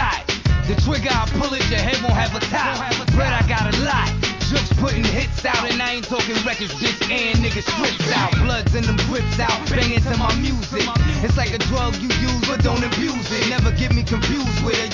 shot. The trigger, I pull it, your head won't have a top. Bread, I got a lot. Jokes putting hits out, and I ain't talking records, just and niggas strips out. Bloods and them grips out, banging to my music. It's like a drug you use, but don't abuse it. Never get me confused with it.